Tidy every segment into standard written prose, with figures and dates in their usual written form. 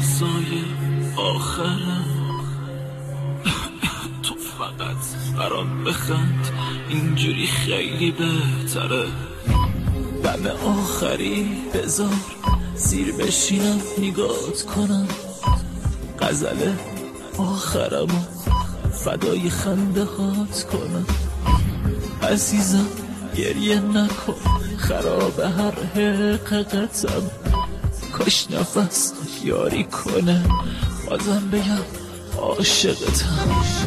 لحظای آخرم تو فقط برام بخند، اینجوری خیلی بهتره. دم آخری بذار زیر بشینم نگات کنم، غزل آخرمو فدای خنده هات کنم. عزیزم گریه نکن، خراب هر حقیقتم، کاش نفس یاری کنه بازم بگم عاشقتم.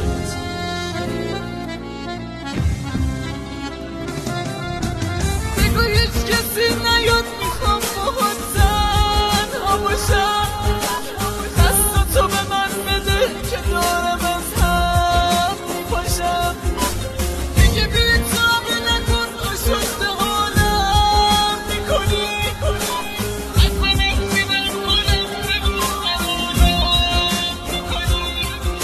بگو هیچ کسی نیاد، میخوام باهات تنها باشم. دست تو به من بده که دارم از هم میپاشم. دیگه بی تابه نکن، آشفت حالم میکنی. از من احتیبر کنم بگو حالم میکنی.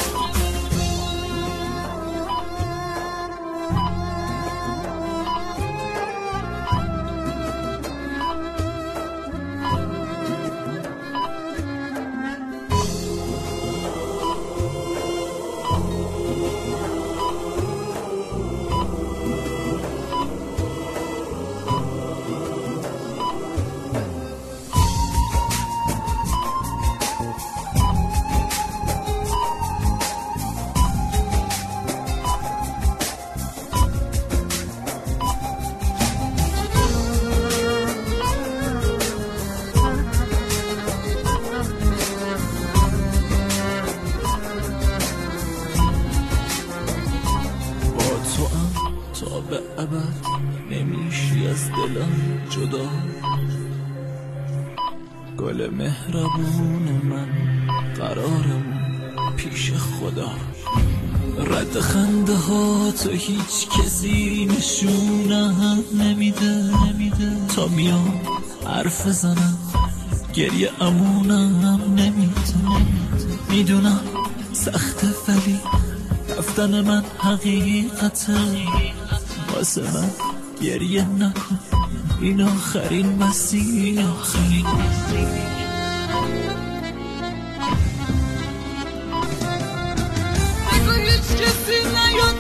تا به ابد نمیشی از دلم جدا، گل مهربون من قرارمون پیش خدا. رد خنده ها تو هیچ کسی نشونم نمیده، تا میام حرف بزنم گریه امونم نمیده. میدونم سخته ولی رفتن من حقیقته، واسه من گریه نکن، این آخرین مسیر. بگو هیچ کسی نیاد،